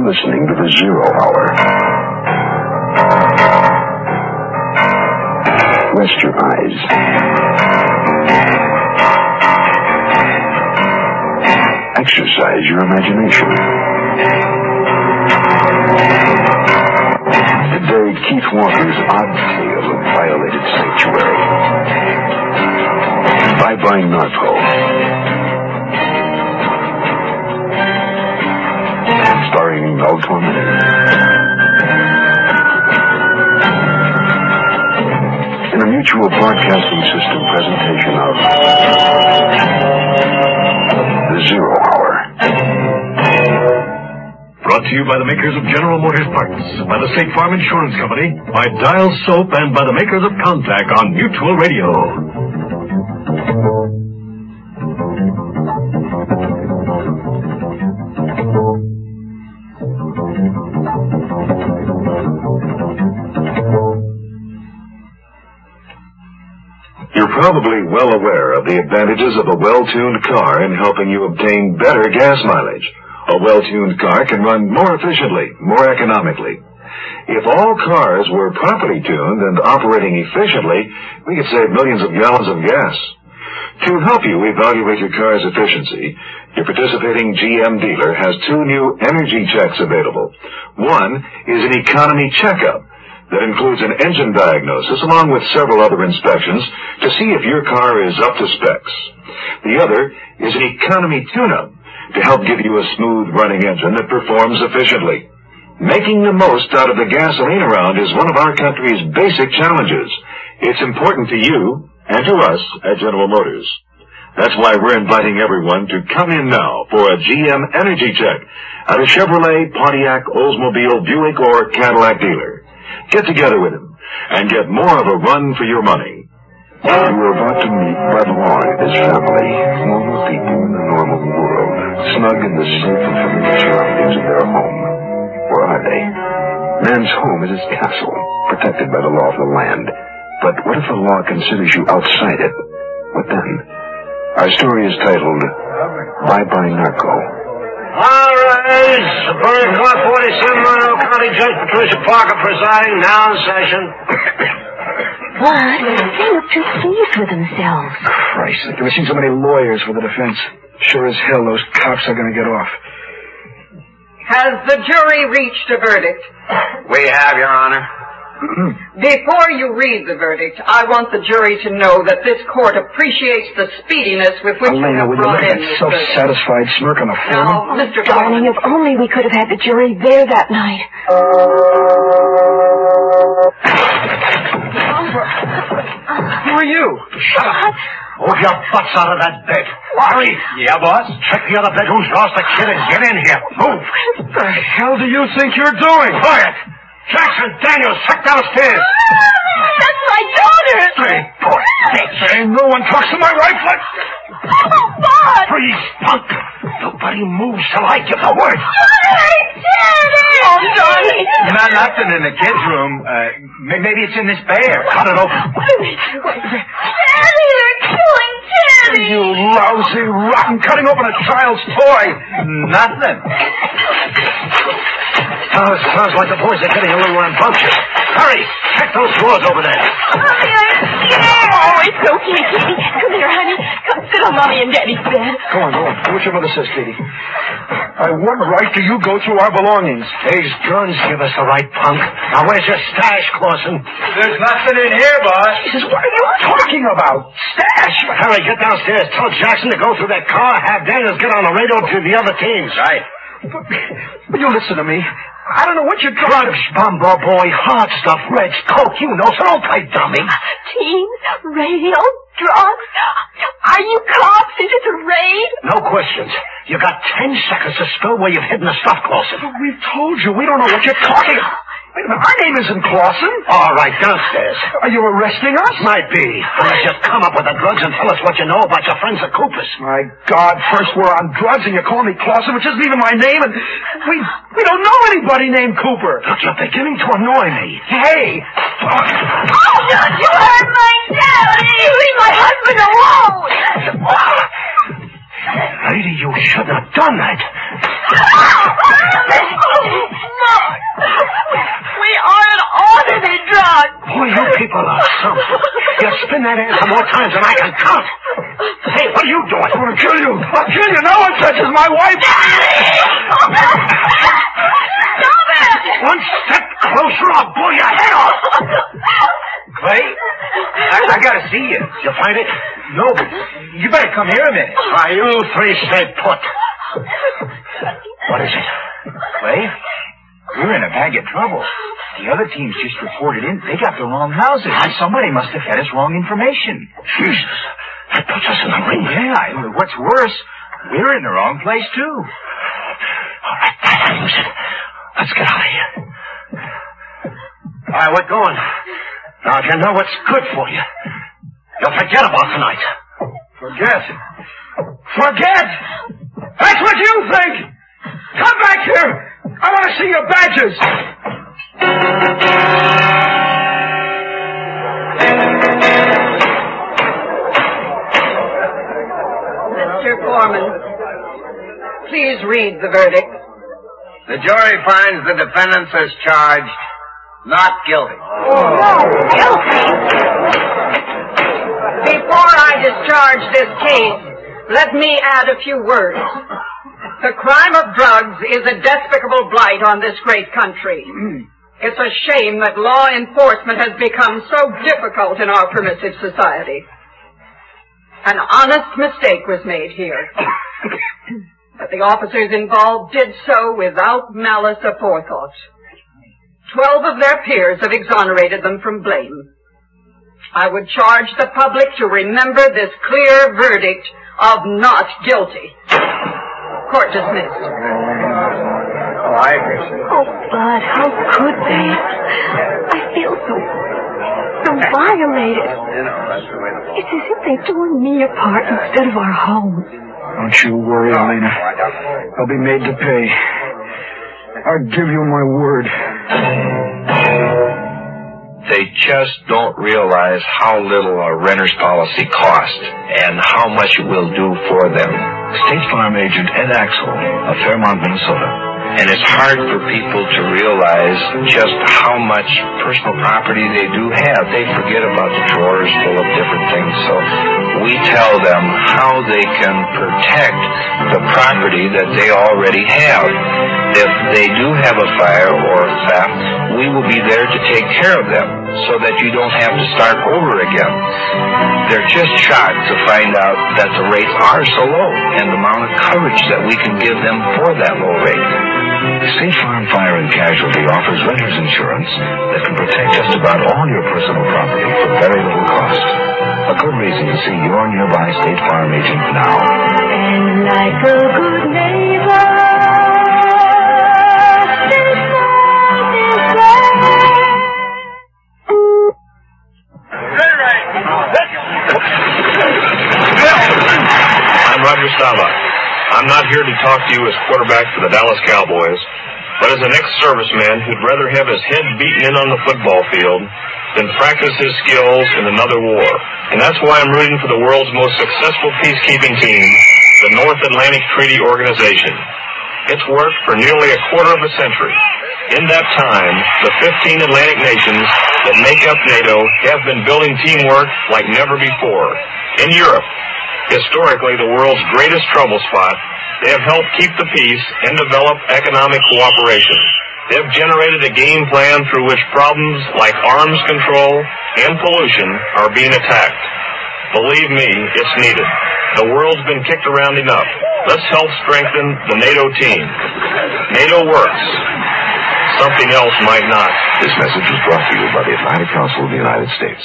listening to the Zero Hour. Rest your eyes. Exercise your imagination. Today, Keith Walker's odd tale of violated sanctuary. Bye-bye Narco. Starring Mel Torme. In a Mutual Broadcasting System presentation of The Zero Hour. Brought to you by the makers of General Motors parts, by the State Farm Insurance Company, by Dial Soap, and by the makers of Contact on Mutual Radio. You're probably well aware of the advantages of a well-tuned car in helping you obtain better gas mileage. A well-tuned car can run more efficiently, more economically. If all cars were properly tuned and operating efficiently, we could save millions of gallons of gas. To help you evaluate your car's efficiency, your participating GM dealer has 2 new energy checks available. One is an economy checkup that includes an engine diagnosis along with several other inspections to see if your car is up to specs. The other is an economy tune-up to help give you a smooth-running engine that performs efficiently. Making the most out of the gasoline around is one of our country's basic challenges. It's important to you and to us at General Motors. That's why we're inviting everyone to come in now for a GM energy check at a Chevrolet, Pontiac, Oldsmobile, Buick, or Cadillac dealer. Get together with him and get more of a run for your money. You are about to meet Bud Long and his family, normal people in the normal world, snug in the safe and familiar surroundings of their home. Or are they? Man's home is his castle, protected by the law of the land. But what if the law considers you outside it? What then? Our story is titled, Bye-Bye Narco. All right, Superior Court 47, Monroe County Judge Patricia Parker presiding, now in session. What? They look too pleased with themselves. Christ, I've never seen so many lawyers for the defense. Sure as hell those cops are going to get off. Has the jury reached a verdict? We have, Your Honor. Before you read the verdict, I want the jury to know that this court appreciates the speediness with which you have brought in this verdict. Self-satisfied smirk on the foreman. Now, Mr. Darling, if only we could have had the jury there that night. Who are you? Shut up. Move your butts out of that bed. Hurry. Yeah, boss? Check the other bedrooms, lost the kid, and get in here. Move. What the hell do you think you're doing? Quiet. Jackson Daniels, check downstairs. That's my daughter! Hey, poor bitch. Ain't no one talks to my wife like... Oh, Bud! Freeze, punk. Nobody moves till I give the word. Daddy! Oh, darling. Nothing in the kids' room. Maybe it's in this bear. Cut it open. What are they doing? Daddy, they're killing Teddy! You lousy, rotten, cutting open a child's toy. Nothing. Oh, it sounds like the boys are getting a little rambunctious. Hurry, check those drawers over there. Mommy, I'm scared. Oh, it's okay, Katie. Come here, honey. Come sit on Mommy and Daddy's bed. Go on. Do what your mother says, Katie. What right do you go through our belongings? These guns give us the right, punk. Now, where's your stash, Clausen? There's nothing in here, boss. Jesus, what are you talking about? Stash? Hurry, get downstairs. Tell Jackson to go through that car. Have Daniels get on the radio to the other teams. Right. But you listen to me. I don't know what you're trying Drugs, bumbo boy, hard stuff, reds, coke, you know, so don't play dummy. Teens, radio, drugs. Are you cops? Is it a raid? No questions. You got 10 seconds to spill where you've hidden the stuff, Clausen. But we've told you. We don't know what you're talking about. Wait a minute. Our name isn't Clausen. All right, downstairs. Are you arresting us? Might be. Unless you come up with the drugs and tell us what you know about your friends at Cooper's. My God, first we're on drugs and you're calling me Clausen, which isn't even my name, and we don't know anybody named Cooper. Look, you're beginning to annoy me. Hey! Oh, don't you hurt my daddy! Leave my husband alone! Lady, you shouldn't have done that. We aren't on any drugs. Boy, you people are something. You spin that answer more times than I can count. Hey, what are you doing? I'm going to kill you. I'll kill you. No one touches my wife. Stop it! One step closer, I'll blow your head off. Clay, I gotta see you. You find it? No, but you better come here a minute. Why, you three stay put. What is it? Clay, we're in a bag of trouble. The other teams just reported in. They got the wrong houses. Somebody must have fed us wrong information. Jesus, that puts us in the ring. Yeah, what's worse, we're in the wrong place, too. All right, that handles it. Let's get out of here. All right, we're going. Now, you know what's good for you. You'll forget about tonight. Forget? Forget? That's what you think! Come back here! I want to see your badges! Mr. Foreman, please read the verdict. The jury finds the defendants as charged not guilty. Before I discharge this case, let me add a few words. The crime of drugs is a despicable blight on this great country. It's a shame that law enforcement has become so difficult in our permissive society. An honest mistake was made here. But the officers involved did so without malice aforethought. 12 of their peers have exonerated them from blame. I would charge the public to remember this clear verdict of not guilty. Court dismissed. Oh, Bud, how could they? I feel so violated. It's as if they tore me apart instead of our home. Don't you worry, Elena. I'll be made to pay. I'll give you my word. They just don't realize how little a renter's policy costs and how much it will do for them. State Farm agent Ed Axel of Fairmont, Minnesota. And it's hard for people to realize just how much personal property they do have. They forget about the drawers full of different things. So we tell them how they can protect the property that they already have. If they do have a fire or a theft, we will be there to take care of them so that you don't have to start over again. They're just shocked to find out that the rates are so low and the amount of coverage that we can give them for that low rate. State Farm Fire and Casualty offers renter's insurance that can protect just about all your personal property for very little cost. A good reason to see your nearby State Farm agent now. And like a good neighbor, State Farm is there. I'm Roger Staubach. I'm not here to talk to you as quarterback for the Dallas Cowboys, but as an ex-serviceman who'd rather have his head beaten in on the football field than practice his skills in another war. And that's why I'm rooting for the world's most successful peacekeeping team, the North Atlantic Treaty Organization. It's worked for nearly a quarter of a century. In that time, the 15 Atlantic nations that make up NATO have been building teamwork like never before. In Europe, historically the world's greatest trouble spot, they have helped keep the peace and develop economic cooperation. They have generated a game plan through which problems like arms control and pollution are being attacked. Believe me, it's needed. The world's been kicked around enough. Let's help strengthen the NATO team. NATO works. Something else might not. This message was brought to you by the Atlantic Council of the United States.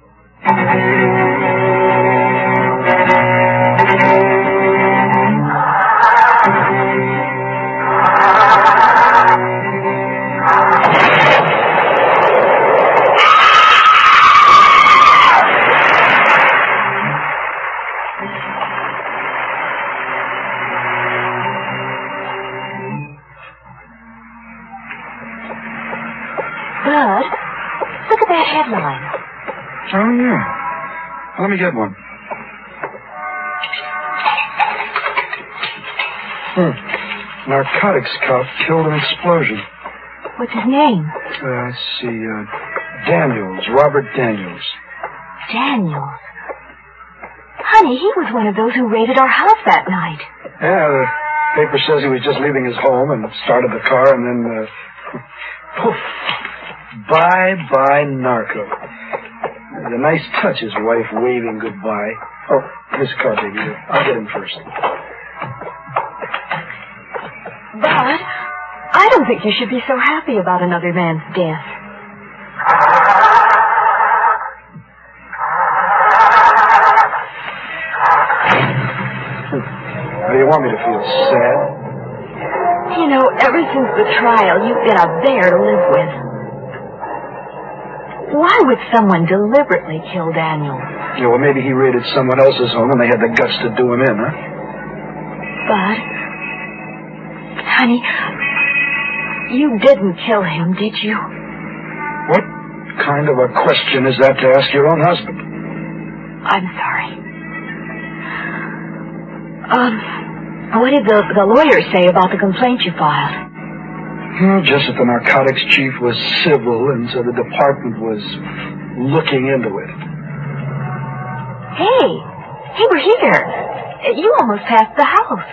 Bud, look at that headline. Oh, yeah. Let me get one. Narcotics cop killed in explosion. What's his name? Let's see, Daniels, Robert Daniels. Daniels? Honey, he was one of those who raided our house that night. Yeah, the paper says he was just leaving his home and started the car and then, poof. Bye-bye, narco. It was a nice touch, his wife waving goodbye. Oh, this car, baby. I'll get him first. But I don't think you should be so happy about another man's death. What do you want me to feel? Sad? You know, ever since the trial, you've been a bear to live with. Why would someone deliberately kill Daniel? Yeah, well, maybe he raided someone else's home and they had the guts to do him in, huh? But, honey, you didn't kill him, did you? What kind of a question is that to ask your own husband? I'm sorry. What did the lawyer say about the complaint you filed? Just that the narcotics chief was civil, and so the department was looking into it. Hey, we're here. You almost passed the house.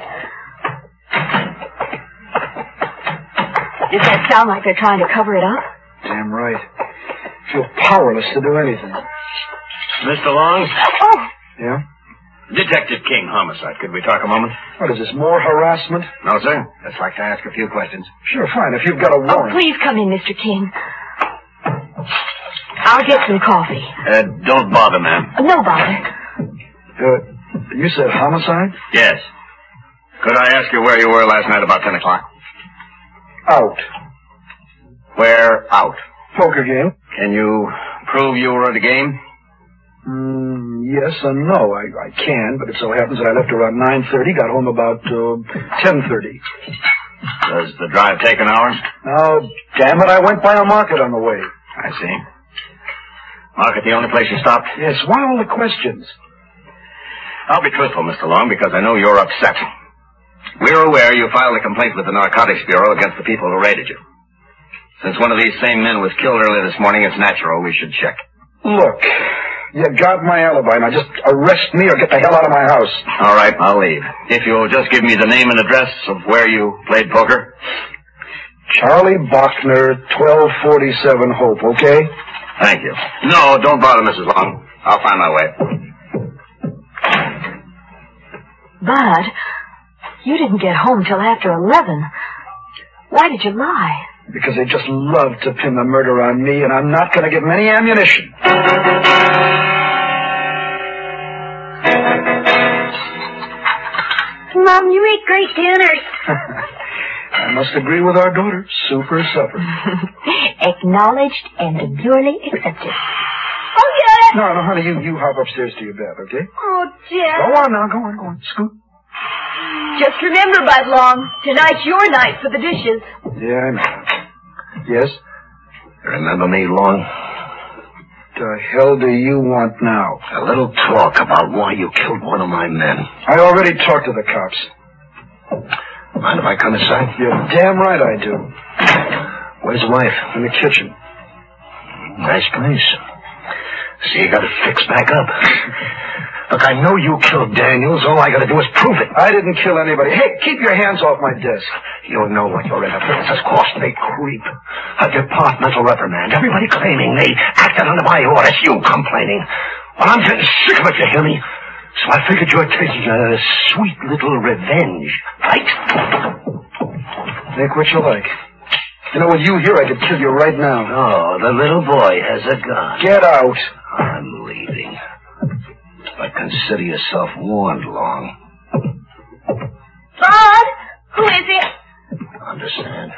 Does that sound like they're trying to cover it up? Damn right. I feel powerless to do anything. Mr. Long? Oh. Yeah? Detective King, homicide. Could we talk a moment? What is this, more harassment? No, sir. Just like to ask a few questions. Sure, fine, if you've got a warrant. Oh, please come in, Mr. King. I'll get some coffee. Don't bother, ma'am. No bother. You said homicide? Yes. Could I ask you where you were last night about 10 o'clock? Out. Where out? Poker game. Can you prove you were at a game? Yes and no. I can, but it so happens that I left around 9:30, got home about 10:30. Does the drive take an hour? Oh, damn it, I went by a market on the way. I see. Market the only place you stopped? Yes, why all the questions? I'll be truthful, Mr. Long, because I know you're upset. We're aware you filed a complaint with the Narcotics Bureau against the people who raided you. Since one of these same men was killed earlier this morning, it's natural we should check. Look, you got my alibi. Now just arrest me or get the hell out of my house. All right, I'll leave. If you'll just give me the name and address of where you played poker. Charlie Bachner, 1247 Hope, okay? Thank you. No, don't bother, Mrs. Long. I'll find my way. Bud, you didn't get home till after 11. Why did you lie? Because they just love to pin the murder on me, and I'm not going to give them any ammunition. Mom, you make great dinners. I must agree with our daughter. Super supper. Acknowledged and demurely accepted. Oh, yes! No, honey, you hop upstairs to your bed, okay? Oh, Jeff. Go on now, go on. Scoot. Just remember, Bud Long, tonight's your night for the dishes. Yeah, I know. Yes? Remember me, Long? The hell do you want now? A little talk about why you killed one of my men. I already talked to the cops. Mind if I come inside? You're damn right I do. Where's the wife? In the kitchen. Nice place. See, you got it fixed back up. Look, I know you killed Daniels. All I got to do is prove it. I didn't kill anybody. Hey, keep your hands off my desk. You know what your interference has cost me, creep. A departmental reprimand. Everybody claiming they acted under my orders. You complaining. Well, I'm getting sick of it, you hear me? So I figured you're taking a sweet little revenge, right? Think what you like. You know, with you here, I could kill you right now. Oh, the little boy has a gun. Get out. I'm leaving. But consider yourself warned, Long. Bud, who is it? Understand.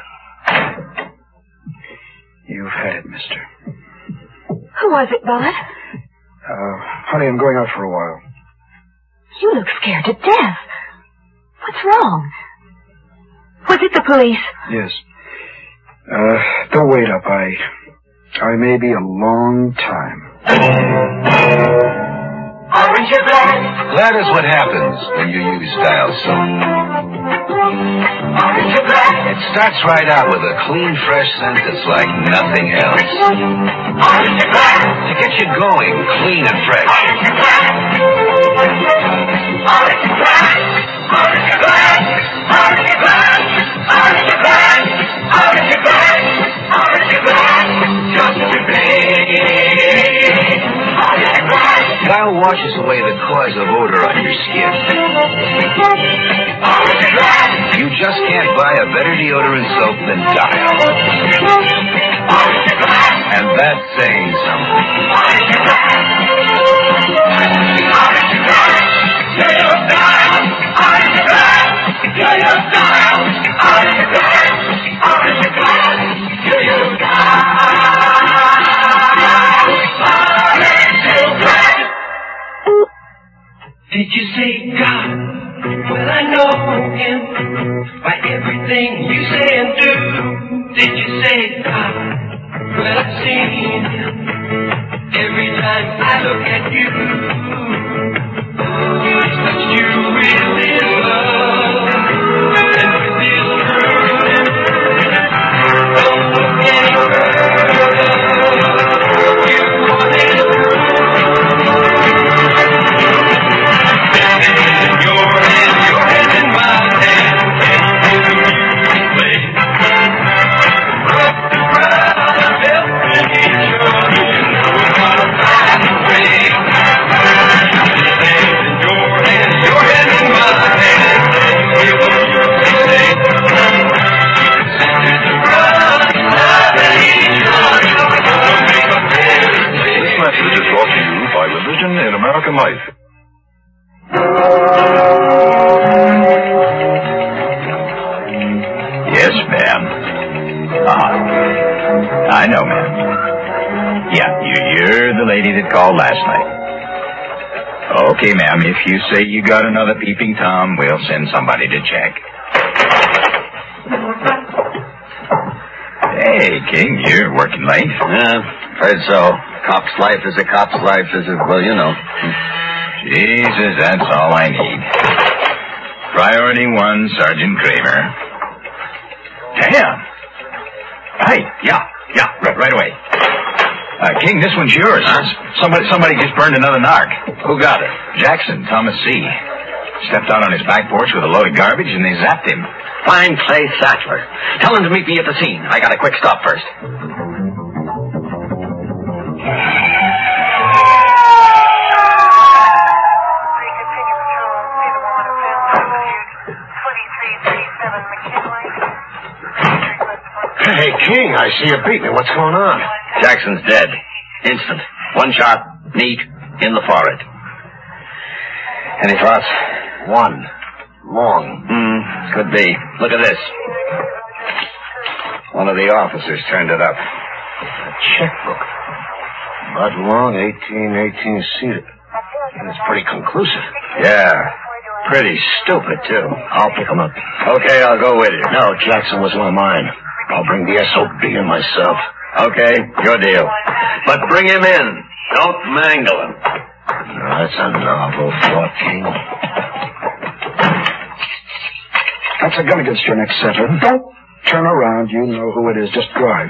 You've had it, mister. Who was it, Bud? Honey, I'm going out for a while. You look scared to death. What's wrong? Was it the police? Yes. Don't wait up. I may be a long time. Orange or black? That is what happens when you use Dial Soap. It starts right out with a clean, fresh scent that's like nothing else. To get you going, clean and fresh. Dial washes away the cause of odor on your skin. You just can't buy a better deodorant soap than Dial. And that's saying something. Did you say God? Well, I know him by everything you say and do. Did you say God? Well, I've seen him every time I look at you. It's what you really love, and with this truth, don't look any further. You want it through. In American life. Yes, ma'am. I know, ma'am. Yeah, you're the lady that called last night. Okay, ma'am, if you say you got another peeping Tom, we'll send somebody to check. Hey, King, you're working late. Yeah, afraid so. Cop's life is a cop's life, well, you know. Jesus, that's all I need. Priority 1, Sergeant Kramer. Damn. Hey, yeah, right away. King, this one's yours. Huh? Somebody just burned another narc. Who got it? Jackson, Thomas C. Stepped out on his back porch with a load of garbage and they zapped him. Find Clay Sattler. Tell him to meet me at the scene. I got a quick stop first. Hey, King, I see you beat me. What's going on? Jackson's dead. Instant. One shot, neat, in the forehead. Any thoughts? One. Long. Could be. Look at this. One of the officers turned it up. A checkbook. Bud Long, 1818 seated. That's pretty conclusive. Yeah. Pretty stupid, too. I'll pick him up. Okay, I'll go with you. No, Jackson was one of mine. I'll bring the SOB in myself. Okay, your deal. But bring him in. Don't mangle him. No, that's a novel thought, King. That's a gun against your neck, Settler. Don't turn around. You know who it is. Just drive.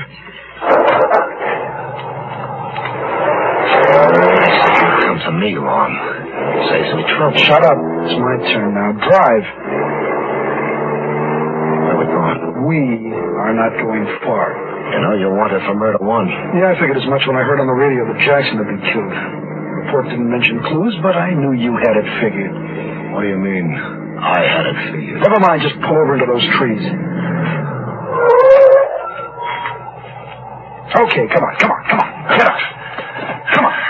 Come to me, Long. Saves me trouble. Shut up. It's my turn now. Drive. Where are we going? We are not going far. You know, you're wanted for murder 1. Yeah, I figured as much when I heard on the radio that Jackson had been killed. The report didn't mention clues, but I knew you had it figured. What do you mean, I had it figured? Never mind, just pull over into those trees. Okay, come on. Get out. Come on.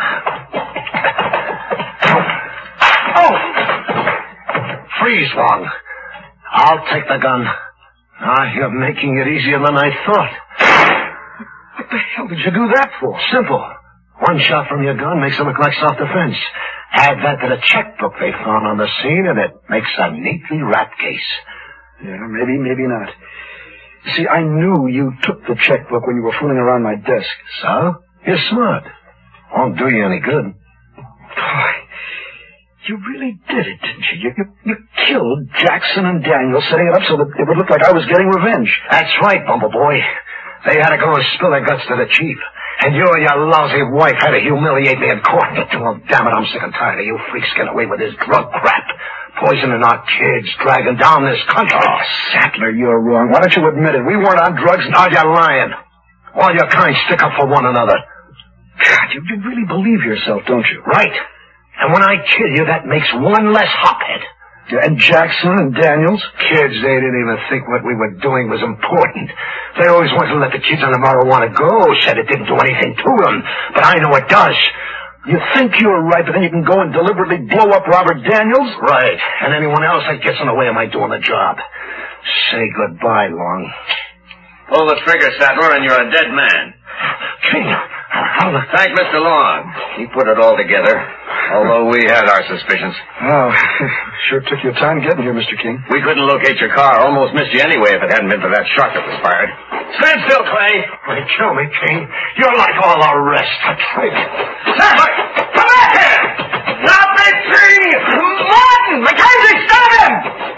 Oh! Freeze, Long. I'll take the gun. You're making it easier than I thought. What the hell did you do that for? Simple. One shot from your gun makes it look like self-defense. Add that to the checkbook they found on the scene, and it makes a neatly wrapped case. Yeah, maybe not. See, I knew you took the checkbook when you were fooling around my desk. So? You're smart. Won't do you any good. You really did it, didn't you? You killed Jackson and Daniels, setting it up so that it would look like I was getting revenge. That's right, Bumble Boy. They had to go and spill their guts to the chief. And you and your lousy wife had to humiliate me in court. Well, damn it, I'm sick and tired of you freaks getting away with this drug crap. Poisoning our kids, dragging down this country. Oh, Sattler, you're wrong. Why don't you admit it? We weren't on drugs. No, you're lying. All your kind stick up for one another. God, you really believe yourself, don't you? Right. And when I kill you, that makes one less hophead. Yeah, and Jackson and Daniels? Kids, they didn't even think what we were doing was important. They always wanted to let the kids on the marijuana go, said it didn't do anything to them. But I know it does. You think you're right, but then you can go and deliberately blow up Robert Daniels? Right. And anyone else that gets in the way of my doing the job. Say goodbye, Long. Pull the trigger, Sattler, and you're a dead man. King, thank Mr. Long. He put it all together, although we had our suspicions. Oh, sure took your time getting here, Mr. King. We couldn't locate your car. Almost missed you anyway if it hadn't been for that shot that was fired. Stand still, Clay. Well, kill me, King. You're like all the rest. A trick. Sattler, come back here! Stop it, King! Martin! Mackenzie, stop him!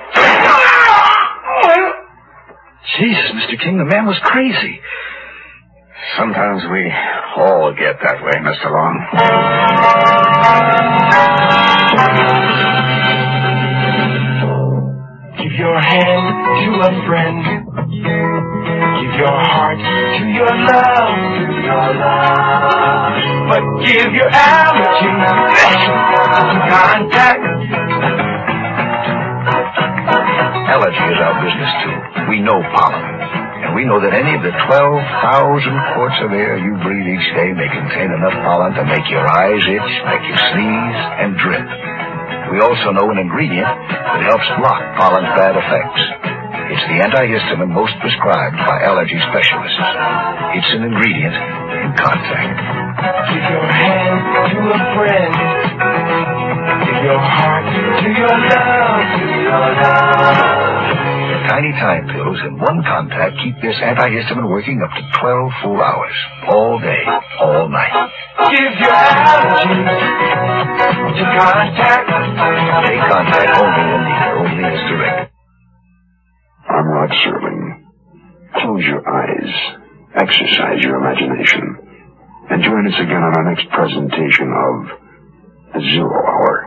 Jesus, Mr. King, the man was crazy. Sometimes we all get that way, Mr. Long. Give your hand to a friend. Give your heart to your love, But give your allergies to contact. Allergy is our business, too. We know pollen. And we know that any of the 12,000 quarts of air you breathe each day may contain enough pollen to make your eyes itch, make you sneeze, and drip. We also know an ingredient that helps block pollen's bad effects. It's the antihistamine most prescribed by allergy specialists. It's an ingredient in contact. Give your hand to a friend. Give your heart to your love, Tiny time pills in one contact keep this antihistamine working up to 12 full hours. All day, all night. Give your allergies to contact. Take contact only when needed, only as directed. I'm Rod Serling. Close your eyes, exercise your imagination, and join us again on our next presentation of Zero Hour.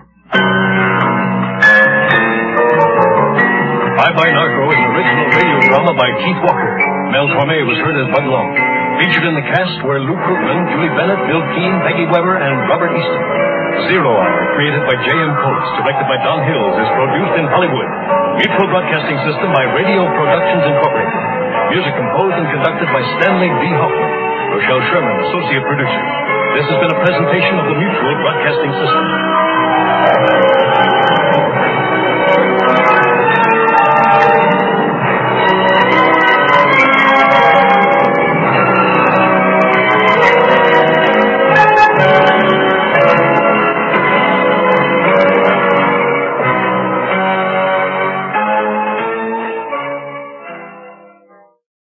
Bye Bye Narco is an original radio drama by Keith Walker. Mel Torme was heard as Bud Long. Featured in the cast were Lou Krugman, Julie Bennett, Bill Keane, Peggy Weber, and Robert Easton. Zero Hour, created by J.M. Coates, directed by Don Hills, is produced in Hollywood. Mutual Broadcasting System by Radio Productions Incorporated. Music composed and conducted by Stanley D. Hoffman. Rochelle Sherman, associate producer. This has been a presentation of the Mutual Broadcasting System.